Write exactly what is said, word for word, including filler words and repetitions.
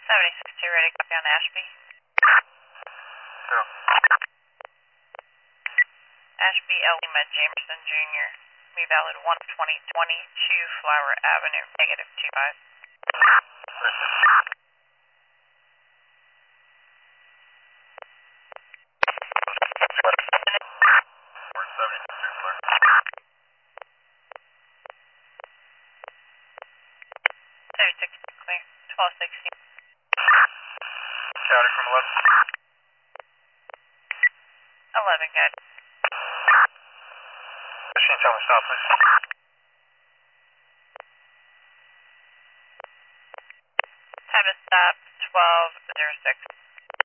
seventy-six two, ready to copy on Ashby. Zero. Ashby L. Lima Jamerson Junior We valid one twenty twenty-two Flower Avenue, negative two five. thirty-six clear, twelve sixteen. County from eleven. eleven, good. Machine, tell me stop, please. Time to stop, twelve oh six.